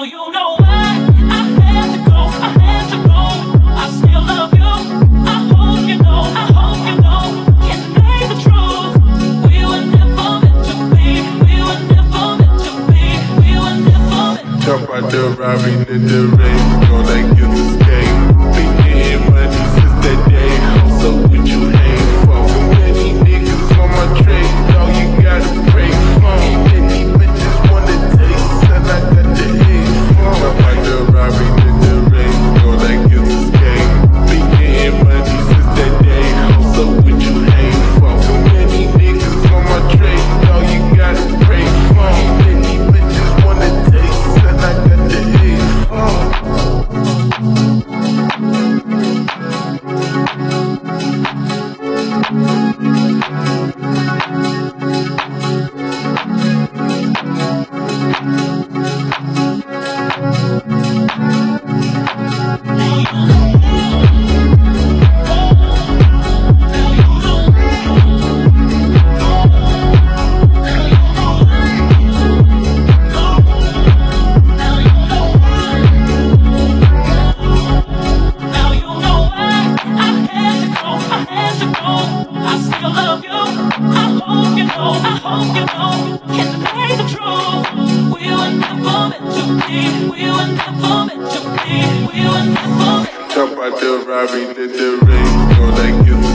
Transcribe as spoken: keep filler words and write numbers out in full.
Jump out the Rari to the race, go like you escape. Been getting money since that day, so would you hang for? So many niggas on my trace, all you gotta pray for. Many bitches wanna taste, and I got the hate for. Jump out the Rari to the race, go like you escape. Been getting money since that day, so would you hang for? So many niggas on my trace, all you gotta pray for. Many bitches wanna taste, and I got the hate for. Jump out the Rari to the race, go like you